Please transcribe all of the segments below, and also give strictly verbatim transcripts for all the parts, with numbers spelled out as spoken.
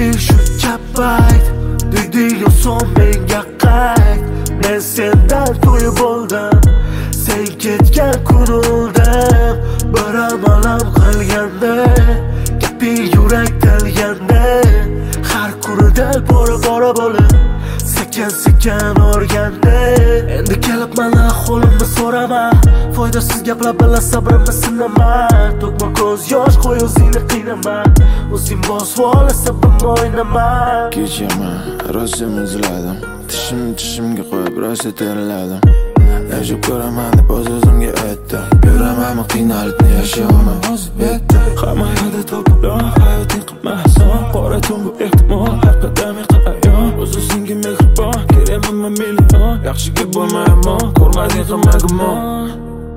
Deding shuncha payt, deding yo'son menga qayt. Men sendan to'yib oldim, sen ketgan kun o'ldim. Bir amalam qilganda, gaping yurak tilganda, har kunida bora bora bo'lib sekin sekin o'rganda. Endi kelib mana ahvolimni so'rama, foydasiz gaplar bilan sabrimni sinama. To'kma ko'z yosh, qo'y o'zingni qiynama, o'zing bosib ol sabim o'ynama. Kechaman, rosa muzladim, tishim tishimga qo'yib rosa terladim. Yashab ko'raman deb o'z o'zimga aytdim, yuramanmi qiynalibni yashayman o'z betda. Hamma yoqda to'polon, hayoting qilmason, qora tun bu ehtimol, har qadam yiqayon. O'z o'zingga mehribon, kerakmi million, yaxshiga bo'lmayman, ko'rmading hamma gumon.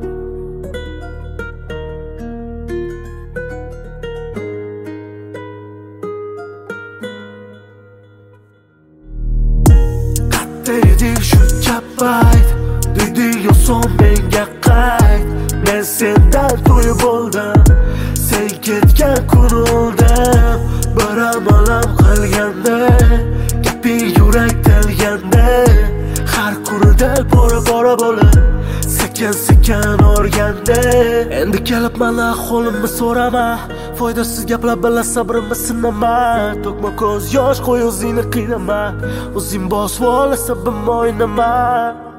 Deding shuncha payt, deding yo'son menga qayt. Men sendan to'yib oldim, sen ketgan kun o'ldim. Bir amalam qilganda, gaping yurak tilganda, har kunida bora bora bo'lib sekin sekin o'rganda. Endi kelib mana ahvolimni so'rama, foydasiz gaplar bilan sabrimni sinama. To'kma ko'z yosh, qo'y o'zingni qiynama, o'zing bosib ol sabim o'ynama.